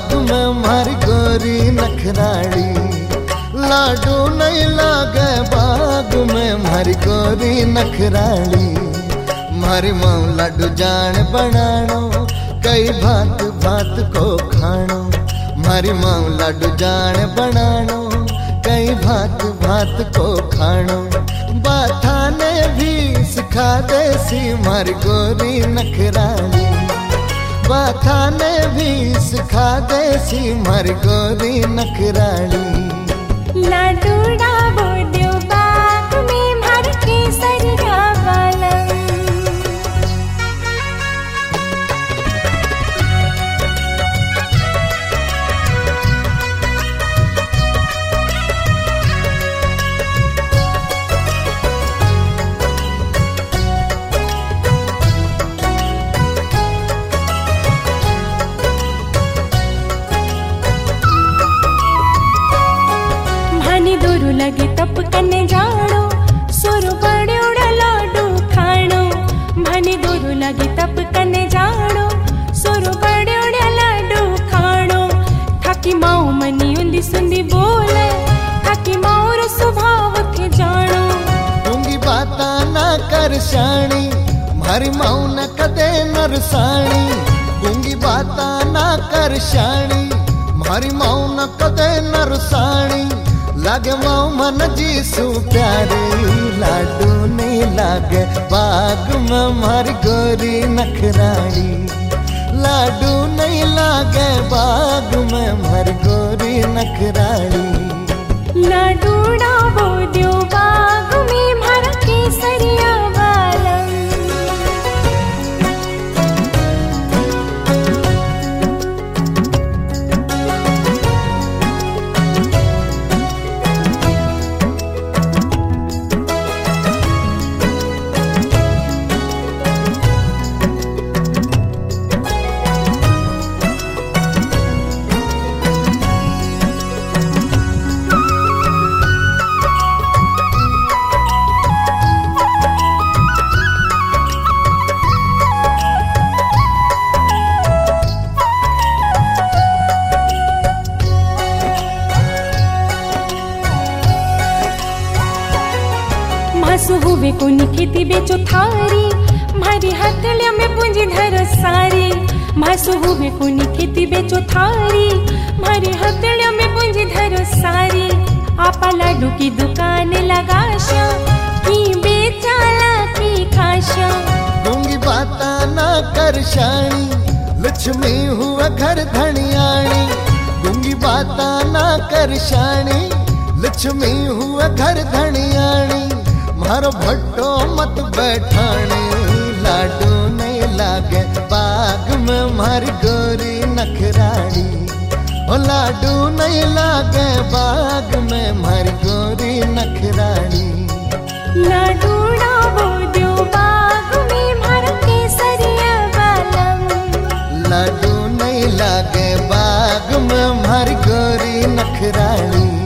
बाग में मारी गोरी नखराली। लाडू नहीं लागे बाग में मारी गोरी नखराली। मारी माऊ लाडू जान बनानो कई भात भात को खानो। मारी माऊ लाडू जान बनानो कई भात भात को खानो। बाथा ने भी सिखा देसी मारी गोरी नखराली। बाथा ने भी सिखा देसी मारी गोरी नखराली। लाडू डाबो देव बाग में मार केसरिया वाला। दूर लगे तप कने जानो सुर बड़े उड़ा लाडू खानो। भानी दूर लगे तप कने जानो सुर बड़े उड़ा लाडू खानो। थाकी माऊ मनी उंदी सुंदी बोले थाकी माऊ रो स्वभाव थे जानो। दूंगी बाता ना कर शानी मारी माऊ न कदे नरसानी। दूंगी बाता ना कर शानी मारी माऊ न कदे नरसानी। लागे माऊ मन जीसू प्यारी। लाडू नहीं लागे बाग में मारी गोरी नखराली। लाडू नहीं लागे बाग में मारी गोरी नखराली। लाडू डाबो देव बाग में मार केसरिया वाला। मासु हुए कोनी खेती बेचो थारी मारी हथलिया में पूंजी धर सारी। मासु हुए कोनी खेती बेचो थारी मारी हथलिया में पूंजी धर सारी। आपा लाडू की दुकान लगाशा की बेचाला की खाशा। दूंगी बाता ना कर शानी लक्ष्मी हुआ घर धनियाणी। दूंगी बाता ना कर शानी लक्ष्मी हुआ घर धनियाणी। मारो भट्टो मत बैठाने लाडू नहीं लागे बाग में मारी गोरी नखराली। ओ लाडू नहीं लागे बाग में मारी गोरी नखराली। लाडू डाबो देव बाग में मार केसरिया वाला। लाडू नहीं लागे बाग में मारी गोरी नखराली।